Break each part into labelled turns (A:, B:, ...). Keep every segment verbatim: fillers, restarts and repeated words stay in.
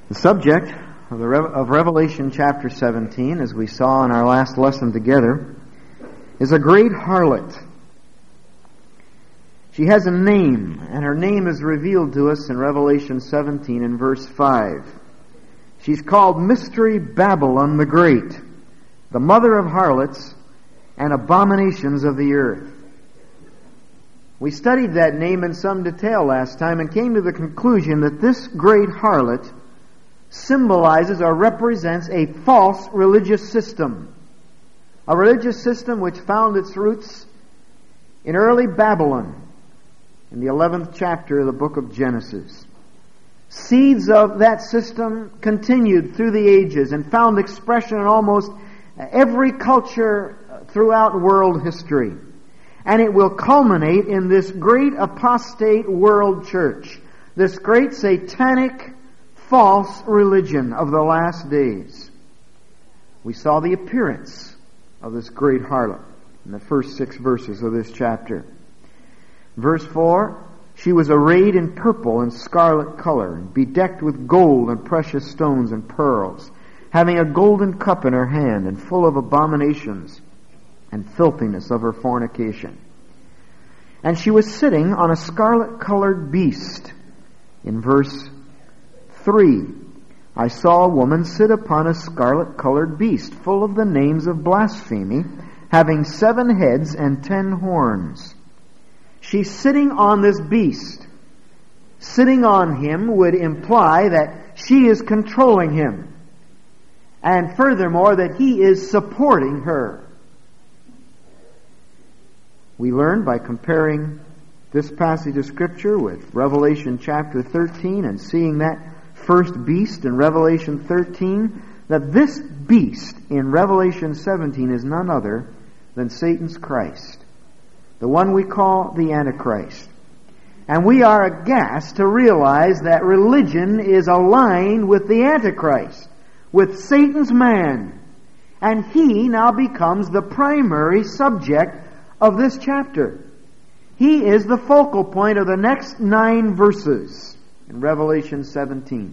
A: The subject of, the Re- of Revelation chapter seventeen, as we saw in our last lesson together, is a great harlot. She has a name, and her name is revealed to us in Revelation seventeen in verse five. She's called Mystery Babylon the Great, the mother of harlots and abominations of the earth. We studied that name in some detail last time and came to the conclusion that this great harlot symbolizes or represents a false religious system. A religious system which found its roots in early Babylon, in the eleventh chapter of the book of Genesis. Seeds of that system continued through the ages and found expression in almost every culture throughout world history. And it will culminate in this great apostate world church, this great satanic false religion of the last days. We saw the appearance of this great harlot in the first six verses of this chapter. Verse four, she was arrayed in purple and scarlet color, bedecked with gold and precious stones and pearls, having a golden cup in her hand, and full of abominations and filthiness of her fornication. And she was sitting on a scarlet-colored beast. In verse three, I saw a woman sit upon a scarlet-colored beast, full of the names of blasphemy, having seven heads and ten horns. She's sitting on this beast. Sitting on him would imply that she is controlling him. And furthermore, that he is supporting her. We learn by comparing this passage of Scripture with Revelation chapter thirteen and seeing that first beast in Revelation thirteen, that this beast in Revelation seventeen is none other than Satan's Christ, the one we call the Antichrist. And we are aghast to realize that religion is aligned with the Antichrist, with Satan's man. And he now becomes the primary subject of this chapter. He is the focal point of the next nine verses in Revelation seventeen.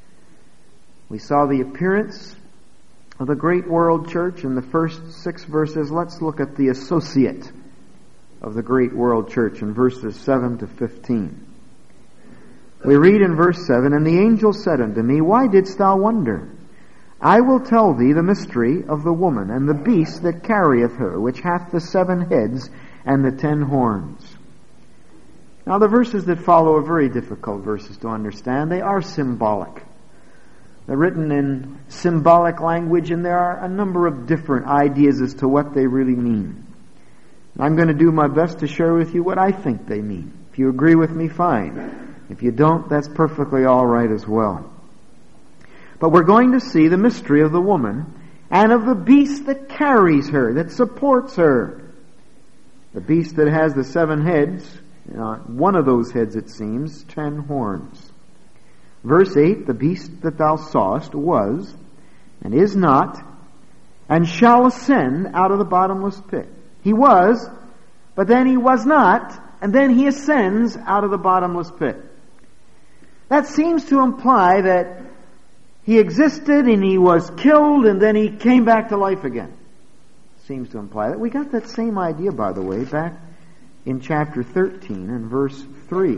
A: We saw the appearance of the great world church in the first six verses. Let's look at the associate of the great world church in verses seven to fifteen. We read in verse seven, And the angel said unto me, Why didst thou wonder? I will tell thee the mystery of the woman, and the beast that carrieth her, which hath the seven heads and the ten horns. Now the verses that follow are very difficult verses to understand. They are symbolic. They're written in symbolic language, and there are a number of different ideas as to what they really mean. I'm going to do my best to share with you what I think they mean. If you agree with me, fine. If you don't, that's perfectly all right as well. But we're going to see the mystery of the woman and of the beast that carries her, that supports her. The beast that has the seven heads, you know, one of those heads, it seems, ten horns. Verse eight, the beast that thou sawest was, and is not, and shall ascend out of the bottomless pit. He was, but then he was not, and then he ascends out of the bottomless pit. That seems to imply that he existed and he was killed and then he came back to life again. Seems to imply that. We got that same idea, by the way, back in chapter thirteen and verse three,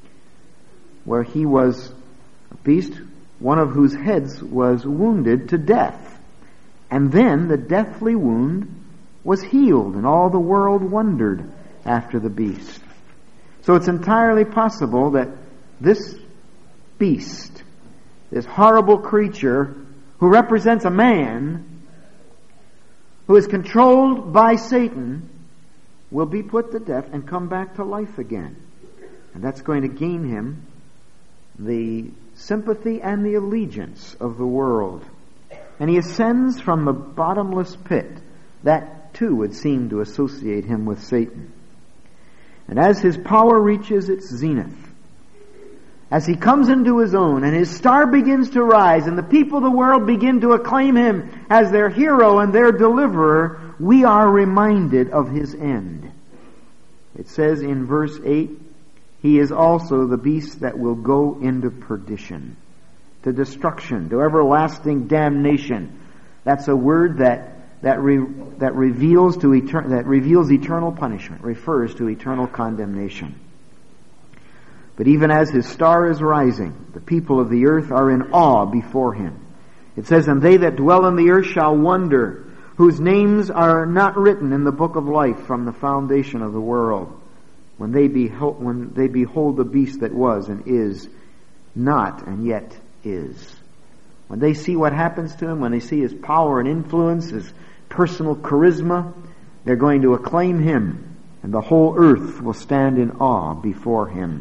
A: where he was a beast, one of whose heads was wounded to death. And then the deathly wound was healed, and all the world wondered after the beast. So it's entirely possible that this beast, this horrible creature who represents a man who is controlled by Satan, will be put to death and come back to life again. And that's going to gain him the sympathy and the allegiance of the world. And he ascends from the bottomless pit. That too would seem to associate him with Satan. And as his power reaches its zenith, as he comes into his own and his star begins to rise and the people of the world begin to acclaim him as their hero and their deliverer, we are reminded of his end. It says in verse eight, He is also the beast that will go into perdition, to destruction, to everlasting damnation. That's a word that that re, that reveals to etern, that reveals eternal punishment, refers to eternal condemnation. But even as his star is rising, the people of the earth are in awe before him. It says, "And they that dwell on the earth shall wonder, whose names are not written in the book of life from the foundation of the world, when they behold, when they behold the beast that was and is not and yet is." When they see what happens to him, when they see his power and influence, his personal charisma, they're going to acclaim him, and the whole earth will stand in awe before him.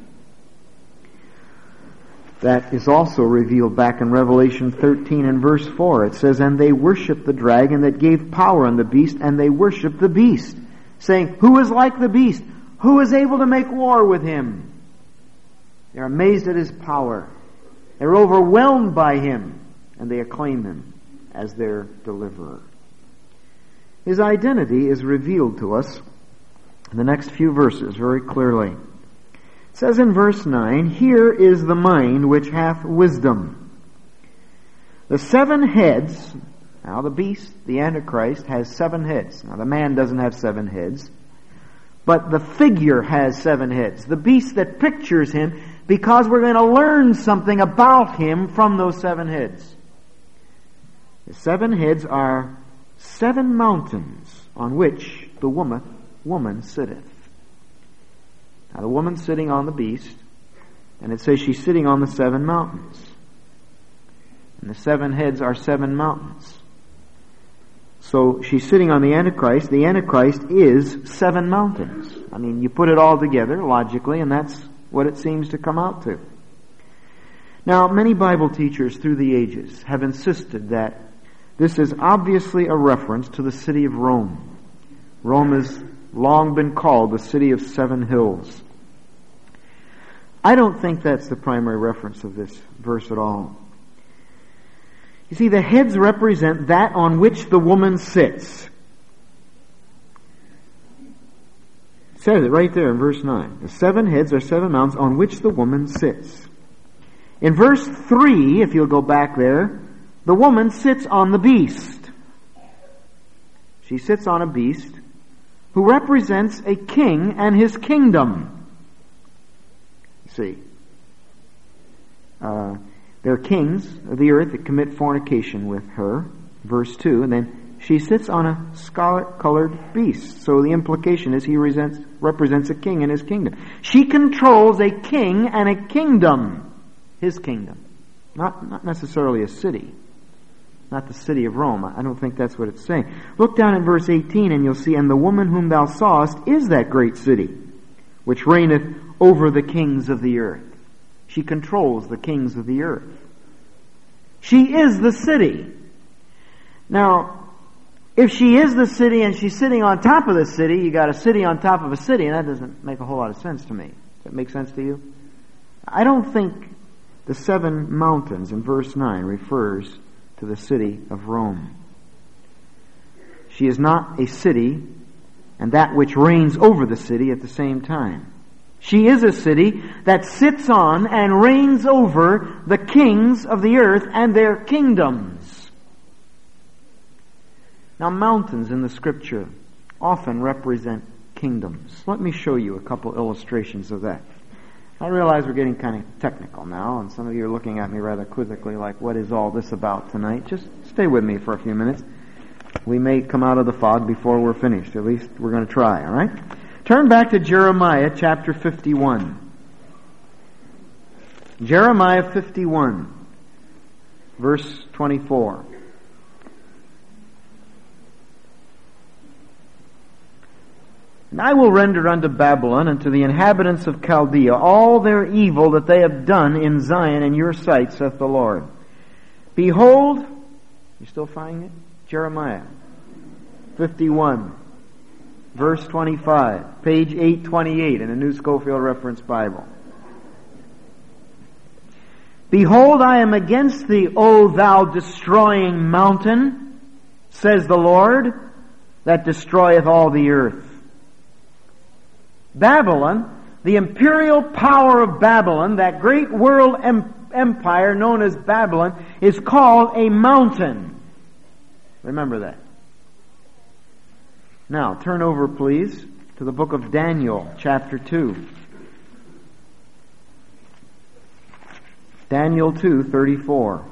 A: That is also revealed back in Revelation thirteen and verse four. It says, "And they worshiped the dragon that gave power on the beast, and they worshiped the beast, saying, Who is like the beast? Who is able to make war with him?" They're amazed at his power. They're overwhelmed by him, and they acclaim him as their deliverer. His identity is revealed to us in the next few verses very clearly. It says in verse nine, "Here is the mind which hath wisdom. The seven heads," now the beast, the Antichrist, has seven heads. Now the man doesn't have seven heads, but the figure has seven heads. The beast that pictures him, because we're going to learn something about him from those seven heads. The seven heads are seven mountains on which the woman, woman sitteth. Now the woman's sitting on the beast, and it says she's sitting on the seven mountains. And the seven heads are seven mountains. So she's sitting on the Antichrist. The Antichrist is seven mountains. I mean, you put it all together logically, and that's what it seems to come out to. Now, many Bible teachers through the ages have insisted that this is obviously a reference to the city of Rome. Rome has long been called the city of seven hills. I don't think that's the primary reference of this verse at all. You see, the heads represent that on which the woman sits. It says it right there in verse nine. The seven heads are seven mountains on which the woman sits. In verse three, if you'll go back there, the woman sits on the beast. She sits on a beast who represents a king and his kingdom. You see, uh, there are kings of the earth that commit fornication with her, verse two, and then she sits on a scarlet-colored beast. So the implication is he represents, represents a king and his kingdom. She controls a king and a kingdom, his kingdom, not, not necessarily a city. Not the city of Rome. I don't think that's what it's saying. Look down in verse eighteen and you'll see, "And the woman whom thou sawest is that great city, which reigneth over the kings of the earth." She controls the kings of the earth. She is the city. Now, if she is the city and she's sitting on top of the city, you got a city on top of a city, and that doesn't make a whole lot of sense to me. Does that make sense to you? I don't think the seven mountains in verse nine refers to the city of Rome. She is not a city and that which reigns over the city at the same time. She is a city that sits on and reigns over the kings of the earth and their kingdoms. Now, mountains in the Scripture often represent kingdoms. Let me show you a couple illustrations of that. I realize we're getting kind of technical now, and some of you are looking at me rather quizzically like, what is all this about tonight? Just stay with me for a few minutes. We may come out of the fog before we're finished. At least we're going to try, all right? Turn back to Jeremiah chapter fifty-one. Jeremiah fifty-one, verse twenty-four. "And I will render unto Babylon and to the inhabitants of Chaldea all their evil that they have done in Zion in your sight, saith the Lord. Behold," you still finding it? Jeremiah fifty-one, verse twenty-five, page eight twenty-eight in the New Scofield Reference Bible. "Behold, I am against thee, O thou destroying mountain, says the Lord, that destroyeth all the earth." Babylon, the imperial power of Babylon, that great world em- empire known as Babylon is called a mountain. Remember that. Now, turn over, please, to the book of Daniel, chapter two. Daniel two, thirty-four.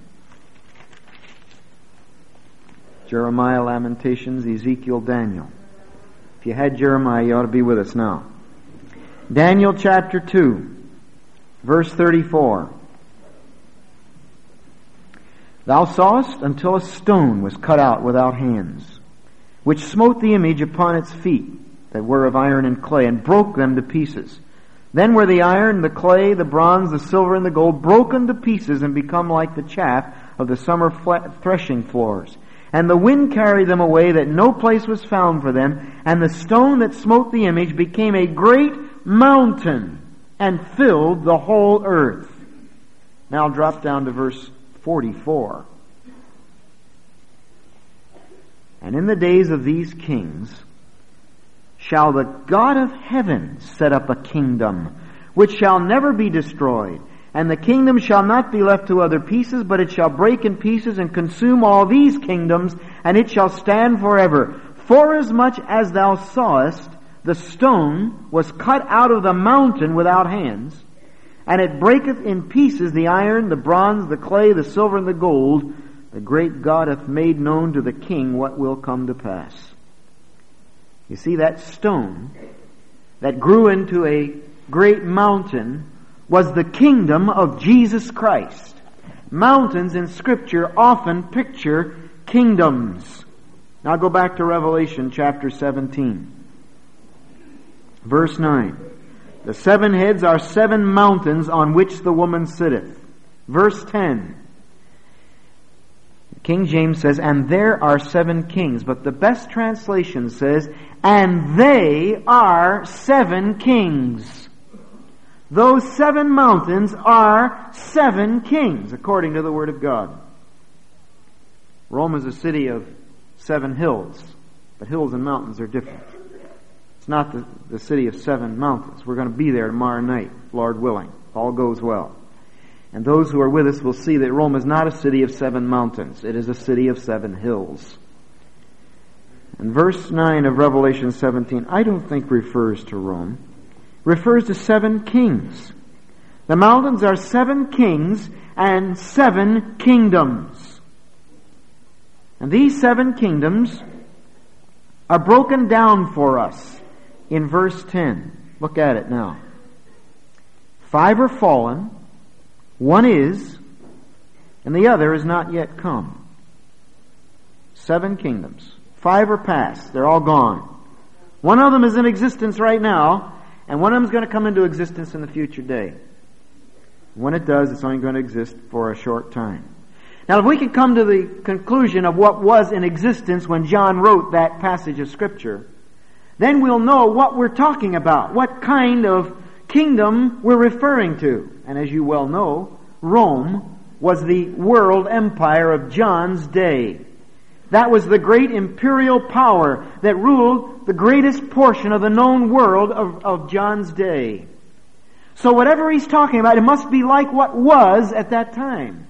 A: Jeremiah, Lamentations, Ezekiel, Daniel. If you had Jeremiah, you ought to be with us now. Daniel chapter two, verse thirty-four. Thou sawest until a stone was cut out without hands, which smote the image upon its feet, that were of iron and clay, and broke them to pieces. Then were the iron, the clay, the bronze, the silver, and the gold broken to pieces and become like the chaff of the summer threshing floors. And the wind carried them away, that no place was found for them. And the stone that smote the image became a great mountain and filled the whole earth. Now drop down to verse forty-four. And in the days of these kings shall the God of heaven set up a kingdom, which shall never be destroyed. And the kingdom shall not be left to other pieces, but it shall break in pieces and consume all these kingdoms, and it shall stand forever. Forasmuch as thou sawest the stone was cut out of the mountain without hands, and it breaketh in pieces the iron, the bronze, the clay, the silver, and the gold, the great God hath made known to the king what will come to pass. You see, that stone that grew into a great mountain was the kingdom of Jesus Christ. Mountains in Scripture often picture kingdoms. Now go back to Revelation chapter seventeen. Verse nine. The seven heads are seven mountains on which the woman sitteth. Verse ten. King James says, and there are seven kings. But the best translation says, and they are seven kings. Those seven mountains are seven kings, according to the Word of God. Rome is a city of seven hills, but hills and mountains are different. It's not the, the city of seven mountains. We're going to be there tomorrow night, Lord willing. All goes well. And those who are with us will see that Rome is not a city of seven mountains. It is a city of seven hills. And verse nine of Revelation seventeen, I don't think refers to Rome. Refers to seven kings. The mountains are seven kings and seven kingdoms. And these seven kingdoms are broken down for us in verse ten. Look at it now. Five are fallen, one is, and the other is not yet come. Seven kingdoms. Five are past. They're all gone. One of them is in existence right now, and one of them is going to come into existence in the future day. When it does, it's only going to exist for a short time. Now, if we can come to the conclusion of what was in existence when John wrote that passage of Scripture, then we'll know what we're talking about, what kind of kingdom we're referring to. And as you well know, Rome was the world empire of John's day. That was the great imperial power that ruled the greatest portion of the known world of, of John's day. So whatever he's talking about, it must be like what was at that time.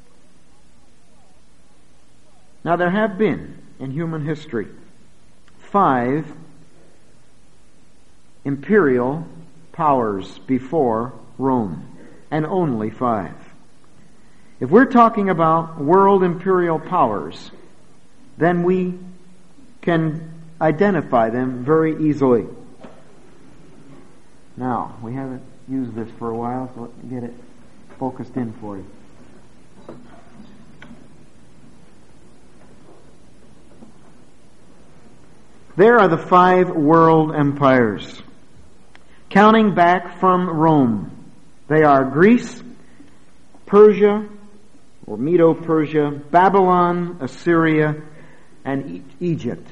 A: Now there have been, in human history, five imperial powers before Rome, and only five. If we're talking about world imperial powers, then we can identify them very easily. Now, we haven't used this for a while, so let me get it focused in for you. There are the five world empires, counting back from Rome. They are Greece, Persia, or Medo-Persia, Babylon, Assyria, and Egypt.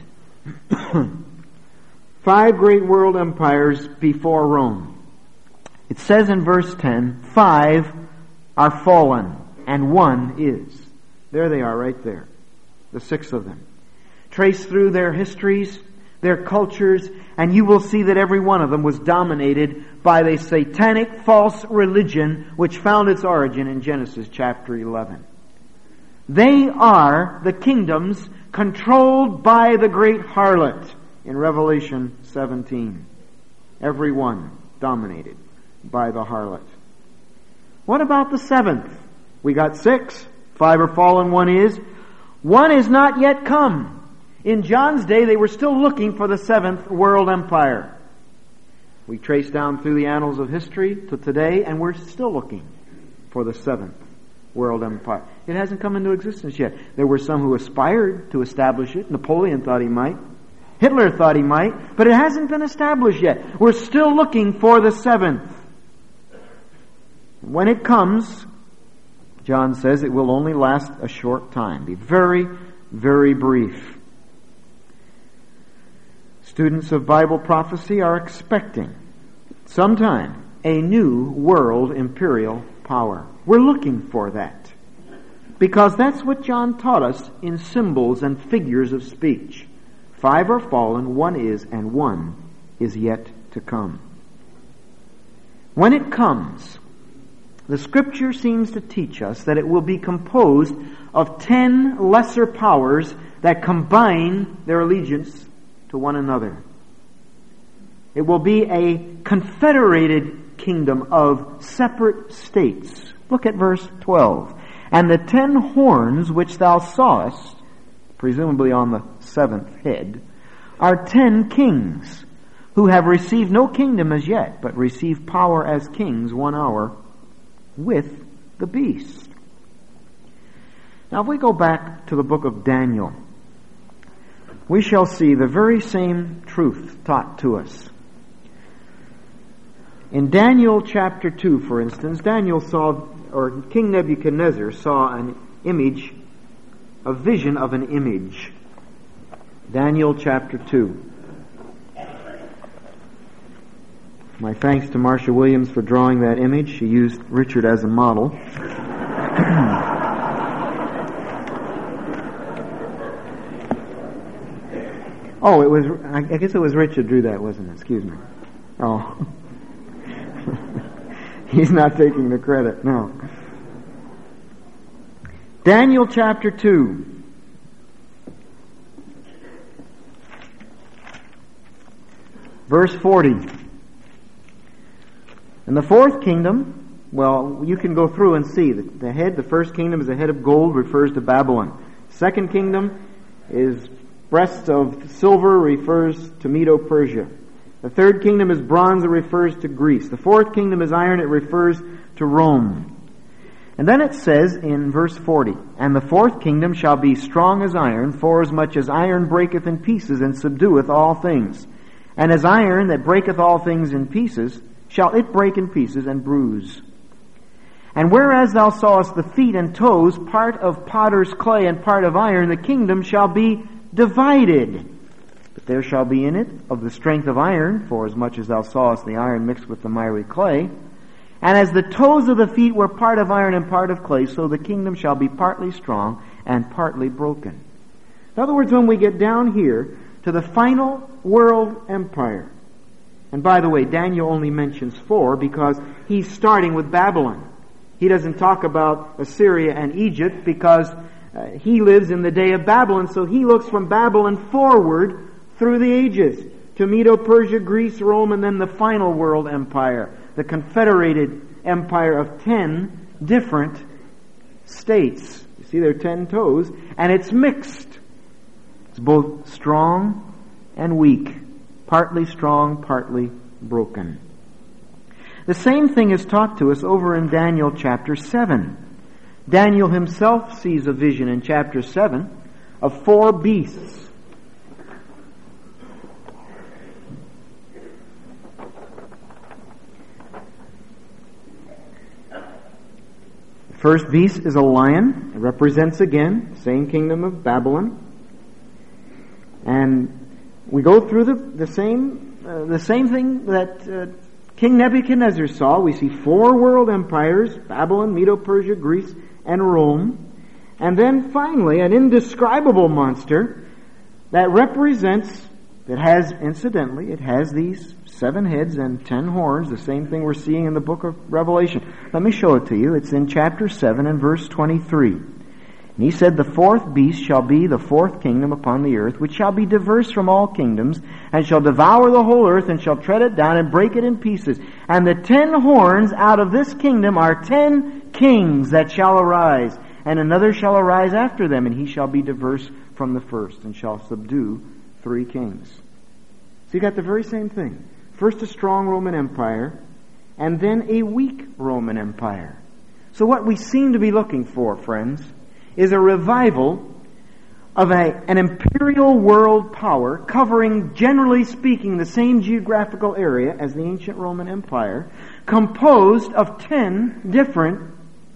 A: Five great world empires before Rome. It says in verse ten, five are fallen, and one is. There they are right there, the six of them. Trace through their histories, their cultures, and you will see that every one of them was dominated by the satanic false religion which found its origin in Genesis chapter eleven. They are the kingdoms controlled by the great harlot in Revelation seventeen. Every one dominated by the harlot. What about the seventh? We got six. Five are fallen, one is. One is not yet come. In John's day, they were still looking for the seventh world empire. We trace down through the annals of history to today, and we're still looking for the seventh world empire. It hasn't come into existence yet. There were some who aspired to establish it. Napoleon thought he might. Hitler thought he might. But it hasn't been established yet. We're still looking for the seventh. When it comes, John says it will only last a short time. Be very, very brief. Students of Bible prophecy are expecting sometime a new world imperial power. We're looking for that. Because that's what John taught us in symbols and figures of speech. Five are fallen, one is, and one is yet to come. When it comes, the Scripture seems to teach us that it will be composed of ten lesser powers that combine their allegiance to one another. It will be a confederated kingdom of separate states. Look at verse twelve. And the ten horns which thou sawest, presumably on the seventh head, are ten kings, who have received no kingdom as yet, but receive power as kings one hour with the beast. Now if we go back to the book of Daniel, we shall see the very same truth taught to us. In Daniel chapter two, for instance, Daniel saw, or King Nebuchadnezzar saw an image, a vision of an image. Daniel chapter two. My thanks to Marcia Williams for drawing that image. She used Richard as a model. Oh, it was, I guess it was Richard drew that, wasn't it? Excuse me. Oh. He's not taking the credit, no. Daniel chapter two. Verse forty. And the fourth kingdom, well, you can go through and see that the head, the first kingdom is a head of gold, refers to Babylon. Second kingdom is breast of silver, refers to Medo-Persia. The third kingdom is bronze, it refers to Greece. The fourth kingdom is iron, it refers to Rome. And then it says in verse forty, And the fourth kingdom shall be strong as iron, forasmuch as iron breaketh in pieces and subdueth all things. And as iron that breaketh all things in pieces, shall it break in pieces and bruise. And whereas thou sawest the feet and toes, part of potter's clay and part of iron, the kingdom shall be divided. But there shall be in it of the strength of iron, for as much as thou sawest the iron mixed with the miry clay. And as the toes of the feet were part of iron and part of clay, so the kingdom shall be partly strong and partly broken. In other words, when we get down here to the final world empire, and by the way, Daniel only mentions four because he's starting with Babylon. He doesn't talk about Assyria and Egypt because uh, he lives in the day of Babylon, so he looks from Babylon forward through the ages to Medo-Persia, Greece, Rome, and then the final world empire, the confederated empire of ten different states. You see, there are ten toes, and it's mixed. It's both strong and weak, partly strong, partly broken. The same thing is taught to us over in Daniel chapter seven. Daniel himself sees a vision in chapter seven of four beasts. The first beast is a lion. It represents again the same kingdom of Babylon. And we go through the, the same uh, the same thing that uh, King Nebuchadnezzar saw. We see four world empires, Babylon, Medo-Persia, Greece, and Rome. And then finally, an indescribable monster that represents It has, incidentally, it has these seven heads and ten horns, the same thing we're seeing in the book of Revelation. Let me show it to you. It's in chapter seven and verse twenty-three. And he said, "The fourth beast shall be the fourth kingdom upon the earth, which shall be diverse from all kingdoms, and shall devour the whole earth, and shall tread it down, and break it in pieces. And the ten horns out of this kingdom are ten kings that shall arise, and another shall arise after them, and he shall be diverse from the first, and shall subdue three kings." So you got the very same thing. First a strong Roman Empire, and then a weak Roman Empire. So what we seem to be looking for, friends, is a revival of a, an imperial world power covering, generally speaking, the same geographical area as the ancient Roman Empire, composed of ten different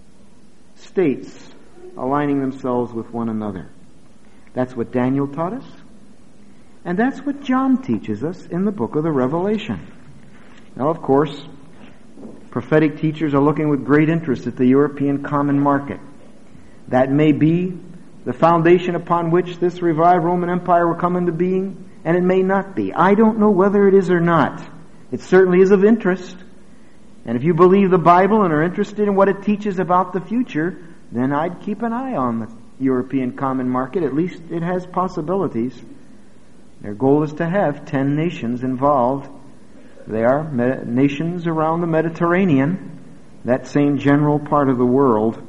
A: states aligning themselves with one another. That's what Daniel taught us. And that's what John teaches us in the book of the Revelation. Now, of course, prophetic teachers are looking with great interest at the European common market. That may be the foundation upon which this revived Roman Empire will come into being, and it may not be. I don't know whether it is or not. It certainly is of interest. And if you believe the Bible and are interested in what it teaches about the future, then I'd keep an eye on the European common market. At least it has possibilities. Their goal is to have ten nations involved. They are me- nations around the Mediterranean, that same general part of the world.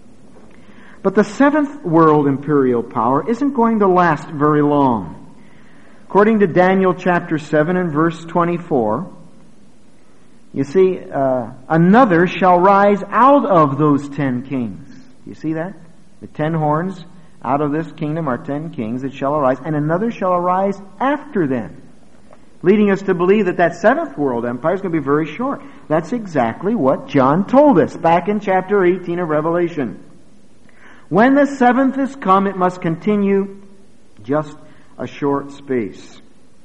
A: But the seventh world imperial power isn't going to last very long. According to Daniel chapter seven and verse twenty-four, you see, uh, another shall rise out of those ten kings. You see that? The ten horns out of this kingdom are ten kings that shall arise, and another shall arise after them, leading us to believe that that seventh world empire is going to be very short. That's exactly what John told us back in chapter eighteen of Revelation. When the seventh is come, it must continue just a short space.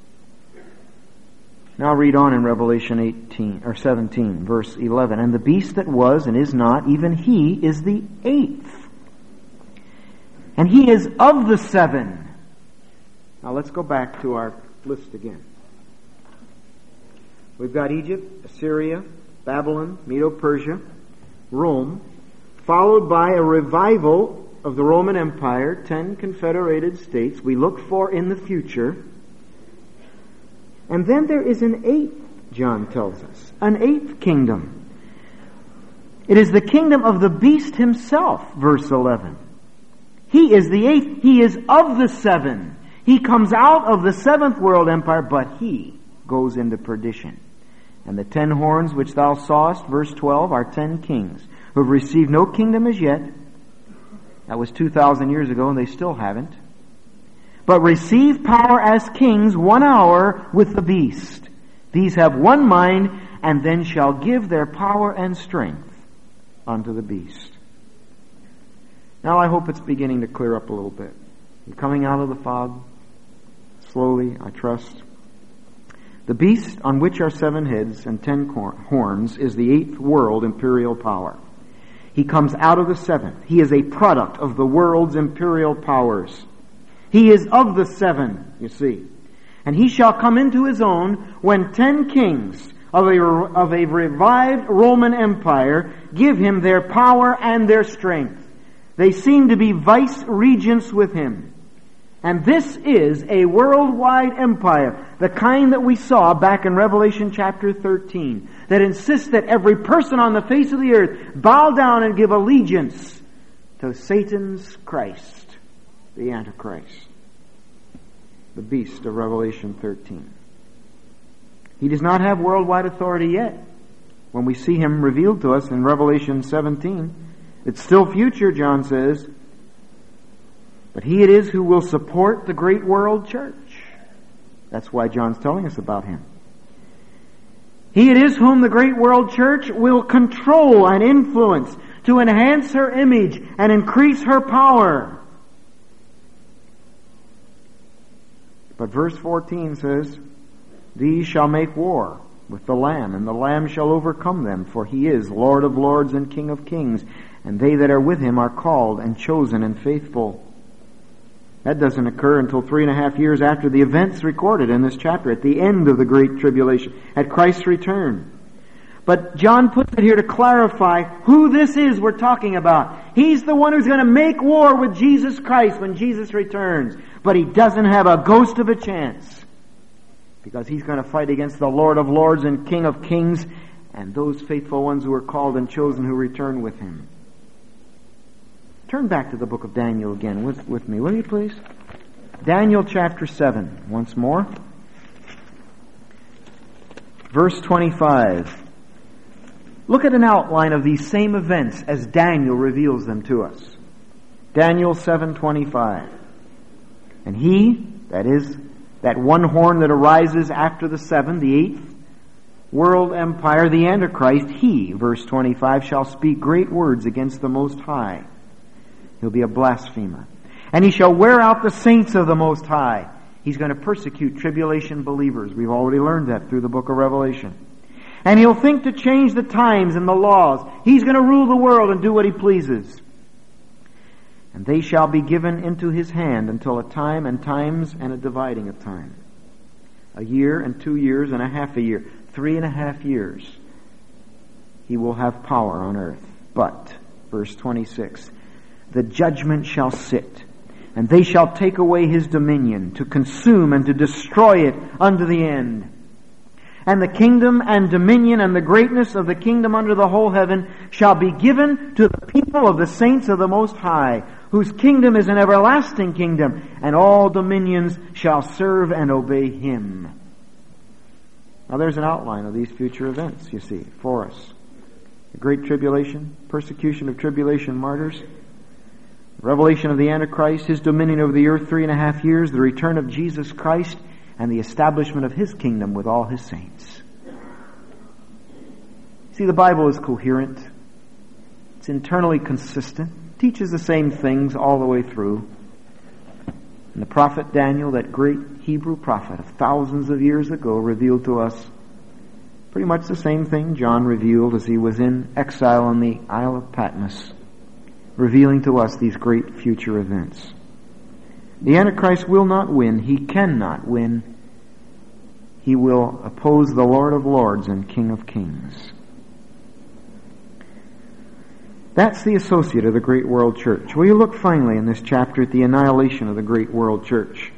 A: Now read on in Revelation eighteen or seventeen, verse eleven. "And the beast that was and is not, even he is the eighth. And he is of the seven." Now let's go back to our list again. We've got Egypt, Assyria, Babylon, Medo-Persia, Rome, followed by a revival of the Roman Empire, ten confederated states we look for in the future. And then there is an eighth, John tells us, an eighth kingdom. It is the kingdom of the beast himself, verse eleven. He is the eighth. He is of the seven. He comes out of the seventh world empire, but he goes into perdition. And the ten horns which thou sawest, verse twelve, are ten kings who have received no kingdom as yet. That was two thousand years ago, and they still haven't. But receive power as kings one hour with the beast. These have one mind, and then shall give their power and strength unto the beast. Now I hope it's beginning to clear up a little bit. You're coming out of the fog, slowly, I trust. The beast on which are seven heads and ten horns is the eighth world imperial power. He comes out of the seventh. He is a product of the world's imperial powers. He is of the seven, you see. And he shall come into his own when ten kings of a, of a revived Roman Empire give him their power and their strength. They seem to be vice-regents with him. And this is a worldwide empire, the kind that we saw back in Revelation chapter thirteen, that insists that every person on the face of the earth bow down and give allegiance to Satan's Christ, the Antichrist, the beast of Revelation thirteen. He does not have worldwide authority yet. When we see him revealed to us in Revelation seventeen, it's still future, John says. But he it is who will support the great world church. That's why John's telling us about him. He it is whom the great world church will control and influence to enhance her image and increase her power. But verse fourteen says, "These shall make war with the Lamb, and the Lamb shall overcome them, for he is Lord of lords and King of kings, and they that are with him are called and chosen and faithful." That doesn't occur until three and a half years after the events recorded in this chapter, at the end of the Great Tribulation, at Christ's return. But John puts it here to clarify who this is we're talking about. He's the one who's going to make war with Jesus Christ when Jesus returns. But he doesn't have a ghost of a chance, because he's going to fight against the Lord of Lords and King of Kings and those faithful ones who are called and chosen who return with him. Turn back to the book of Daniel again with, with me, will you please? Daniel chapter seven, once more. Verse twenty-five. Look at an outline of these same events as Daniel reveals them to us. Daniel seven twenty-five. And he, that is, that one horn that arises after the seven, the eighth world empire, the Antichrist, he, verse twenty-five, shall speak great words against the Most High. He'll be a blasphemer. And he shall wear out the saints of the Most High. He's going to persecute tribulation believers. We've already learned that through the book of Revelation. And he'll think to change the times and the laws. He's going to rule the world and do what he pleases. And they shall be given into his hand until a time and times and a dividing of time. A year and two years and a half a year. Three and a half years. He will have power on earth. But, verse twenty-six, the judgment shall sit, and they shall take away his dominion, to consume and to destroy it unto the end. And the kingdom and dominion and the greatness of the kingdom under the whole heaven shall be given to the people of the saints of the Most High, whose kingdom is an everlasting kingdom, and all dominions shall serve and obey him. Now there's an outline of these future events, you see, for us. The Great Tribulation, persecution of tribulation martyrs, revelation of the Antichrist, his dominion over the earth three and a half years, the return of Jesus Christ, and the establishment of his kingdom with all his saints. See, the Bible is coherent. It's internally consistent. It teaches the same things all the way through. And the prophet Daniel, that great Hebrew prophet of thousands of years ago, revealed to us pretty much the same thing John revealed as he was in exile on the Isle of Patmos, revealing to us these great future events. The Antichrist will not win. He cannot win. He will oppose the Lord of Lords and King of Kings. That's the associate of the great world church. Will you look finally in this chapter at the annihilation of the great world church?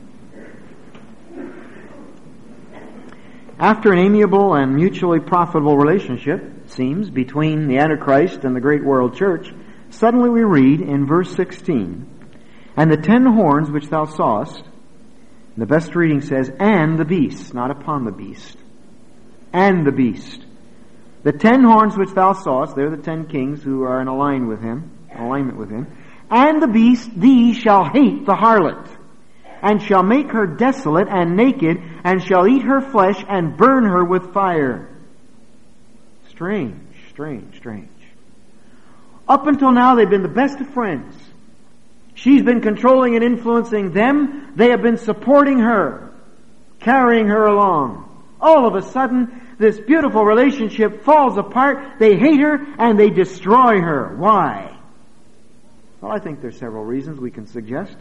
A: After an amiable and mutually profitable relationship, it seems, between the Antichrist and the great world church, suddenly we read in verse sixteen, and the ten horns which thou sawest, the best reading says, and the beast, not upon the beast. And the beast. The ten horns which thou sawest, they're the ten kings who are in align with him, in alignment with him. And the beast, these shall hate the harlot, and shall make her desolate and naked, and shall eat her flesh and burn her with fire. Strange, strange, strange. Up until now, they've been the best of friends. She's been controlling and influencing them. They have been supporting her, carrying her along. All of a sudden, this beautiful relationship falls apart. They hate her and they destroy her. Why? Well, I think there's several reasons we can suggest.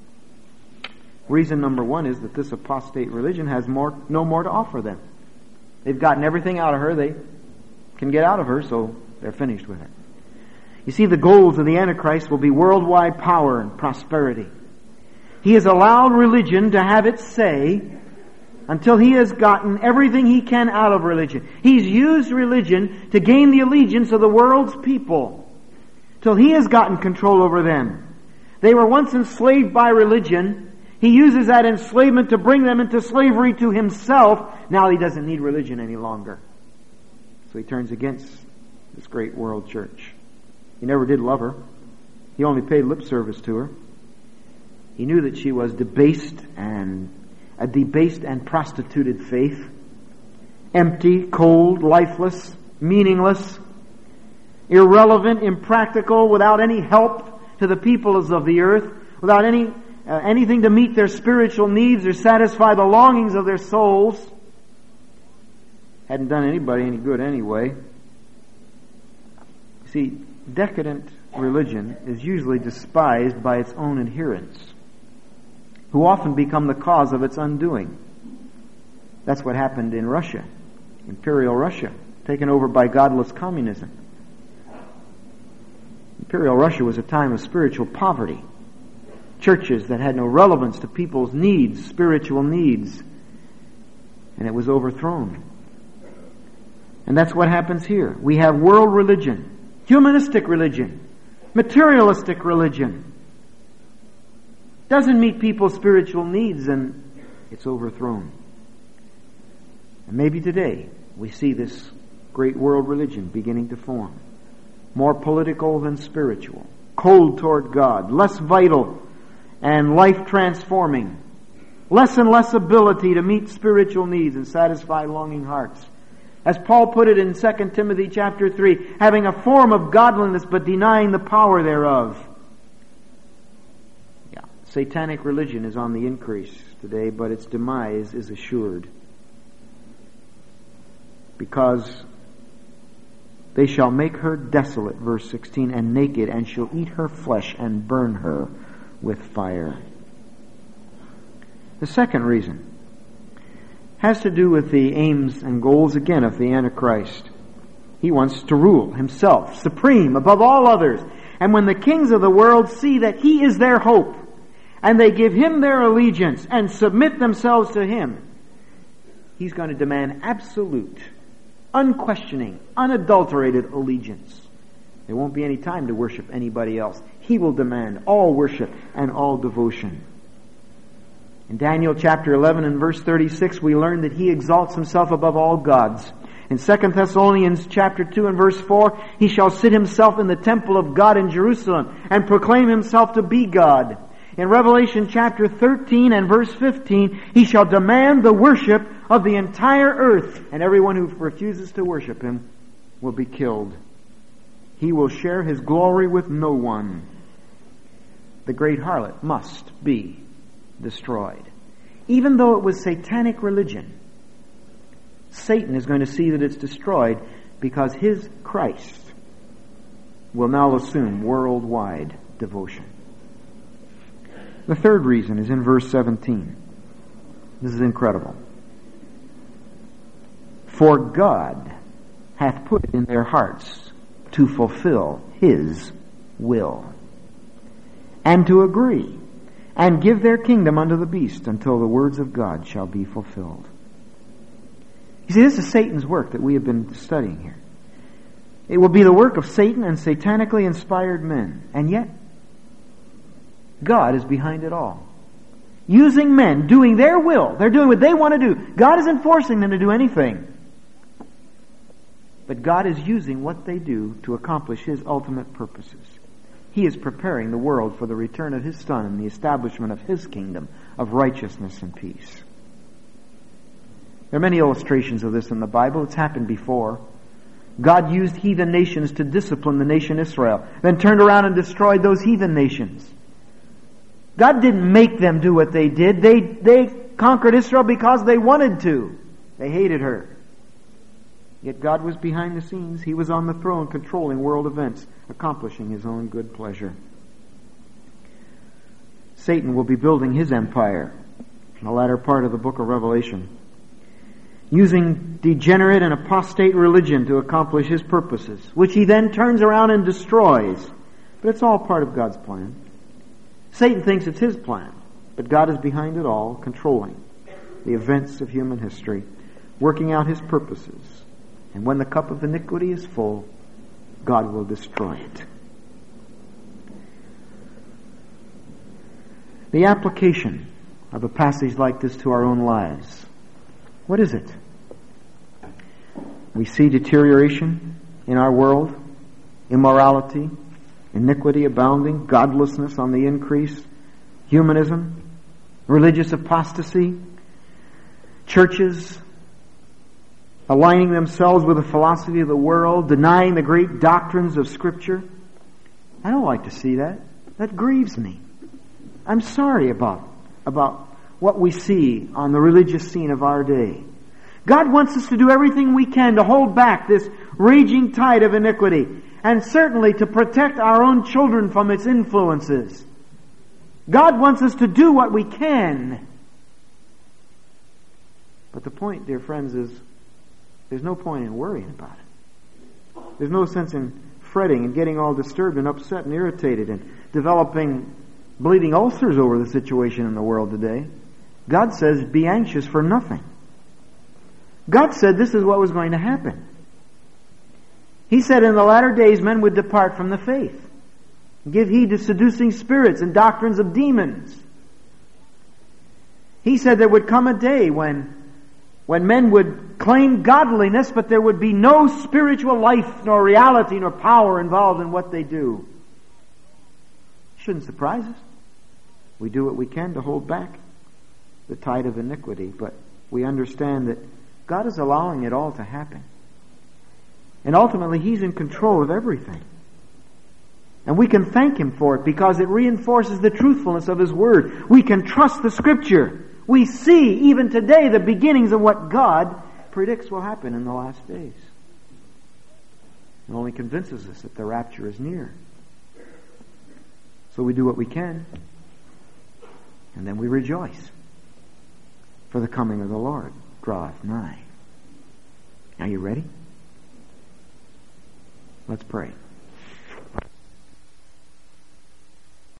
A: Reason number one is that this apostate religion has more, no more to offer them. They've gotten everything out of her they can get out of her, so they're finished with her. You see, the goals of the Antichrist will be worldwide power and prosperity. He has allowed religion to have its say until he has gotten everything he can out of religion. He's used religion to gain the allegiance of the world's people till he has gotten control over them. They were once enslaved by religion. He uses that enslavement to bring them into slavery to himself. Now he doesn't need religion any longer. So he turns against this great world church. He never did love her. He only paid lip service to her. He knew that she was debased and a debased and prostituted faith. Empty, cold, lifeless, meaningless, irrelevant, impractical, without any help to the peoples of the earth, without any uh, anything to meet their spiritual needs or satisfy the longings of their souls. Hadn't done anybody any good anyway. See, decadent religion is usually despised by its own adherents. who often become the cause of its undoing. That's what happened in Russia, Imperial Russia, taken over by godless communism. Imperial Russia was a time of spiritual poverty. Churches that had no relevance to people's needs, spiritual needs, and it was overthrown. And that's what happens here. We have world religion, humanistic religion, materialistic religion. Doesn't meet people's spiritual needs, and it's overthrown. And maybe today we see this great world religion beginning to form. More political than spiritual, cold toward God, less vital and life transforming, less and less ability to meet spiritual needs and satisfy longing hearts. As Paul put it in Second Timothy chapter three, having a form of godliness but denying the power thereof. Yeah, satanic religion is on the increase today, but its demise is assured. Because they shall make her desolate, verse sixteen, and naked, and shall eat her flesh and burn her with fire. The second reason has to do with the aims and goals, again, of the Antichrist. He wants to rule himself, supreme, above all others. And when the kings of the world see that he is their hope, and they give him their allegiance and submit themselves to him, he's going to demand absolute, unquestioning, unadulterated allegiance. There won't be any time to worship anybody else. He will demand all worship and all devotion. In Daniel chapter eleven and verse thirty-six, we learn that he exalts himself above all gods. In Second Thessalonians chapter two and verse four, he shall sit himself in the temple of God in Jerusalem and proclaim himself to be God. In Revelation chapter thirteen and verse fifteen, he shall demand the worship of the entire earth, and everyone who refuses to worship him will be killed. He will share his glory with no one. The great harlot must be destroyed. Even though it was satanic religion, Satan is going to see that it's destroyed because his Christ will now assume worldwide devotion. The third reason is in verse seventeen. This is incredible. For God hath put it in their hearts to fulfill his will, and to agree, and give their kingdom unto the beast until the words of God shall be fulfilled. You see, this is Satan's work that we have been studying here. It will be the work of Satan and satanically inspired men. And yet, God is behind it all. Using men, doing their will. They're doing what they want to do. God isn't forcing them to do anything. But God is using what they do to accomplish his ultimate purposes. He is preparing the world for the return of his Son and the establishment of his kingdom of righteousness and peace. There are many illustrations of this in the Bible. It's happened before. God used heathen nations to discipline the nation Israel, then turned around and destroyed those heathen nations. God didn't make them do what they did. They, they conquered Israel because they wanted to. They hated her. Yet God was behind the scenes. He was on the throne controlling world events, accomplishing his own good pleasure. Satan will be building his empire in the latter part of the book of Revelation, using degenerate and apostate religion to accomplish his purposes, which he then turns around and destroys. But it's all part of God's plan. Satan thinks it's his plan, but God is behind it all, controlling the events of human history, working out his purposes. And when the cup of iniquity is full, God will destroy it. The application of a passage like this to our own lives. What is it? We see deterioration in our world, immorality, iniquity abounding, godlessness on the increase, humanism, religious apostasy, churches aligning themselves with the philosophy of the world, denying the great doctrines of Scripture. I don't like to see that. That grieves me. I'm sorry about, about what we see on the religious scene of our day. God wants us to do everything we can to hold back this raging tide of iniquity, and certainly to protect our own children from its influences. God wants us to do what we can. But the point, dear friends, is there's no point in worrying about it. There's no sense in fretting and getting all disturbed and upset and irritated and developing bleeding ulcers over the situation in the world today. God says, be anxious for nothing. God said this is what was going to happen. He said in the latter days men would depart from the faith, give heed to seducing spirits and doctrines of demons. He said there would come a day when, when men would claim godliness, but there would be no spiritual life, nor reality, nor power involved in what they do. Shouldn't surprise us. We do what we can to hold back the tide of iniquity, but we understand that God is allowing it all to happen. And ultimately, He's in control of everything. And we can thank Him for it because it reinforces the truthfulness of His Word. We can trust the Scripture. We see, even today, the beginnings of what God predicts will happen in the last days. It only convinces us that the rapture is near. So we do what we can, and then we rejoice, for the coming of the Lord draweth nigh. Are you ready? Let's pray.